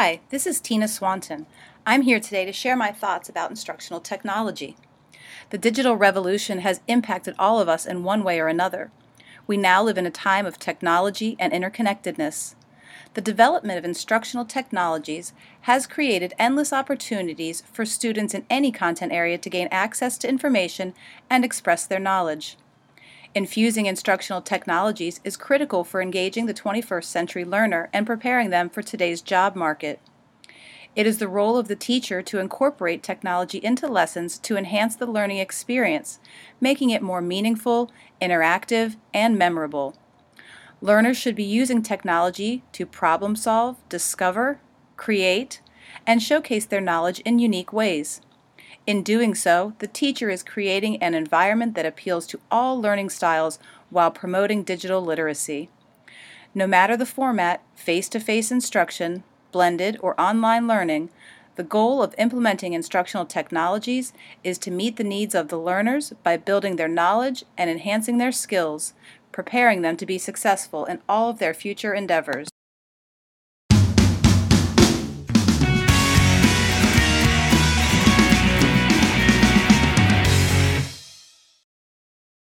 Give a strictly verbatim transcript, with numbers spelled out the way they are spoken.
Hi, this is Tina Swanton. I'm here today to share my thoughts about instructional technology. The digital revolution has impacted all of us in one way or another. We now live in a time of technology and interconnectedness. The development of instructional technologies has created endless opportunities for students in any content area to gain access to information and express their knowledge. Infusing instructional technologies is critical for engaging the twenty-first century learner and preparing them for today's job market. It is the role of the teacher to incorporate technology into lessons to enhance the learning experience, making it more meaningful, interactive, and memorable. Learners should be using technology to problem solve, discover, create, and showcase their knowledge in unique ways. In doing so, the teacher is creating an environment that appeals to all learning styles while promoting digital literacy. No matter the format, face-to-face instruction, blended, or online learning, the goal of implementing instructional technologies is to meet the needs of the learners by building their knowledge and enhancing their skills, preparing them to be successful in all of their future endeavors.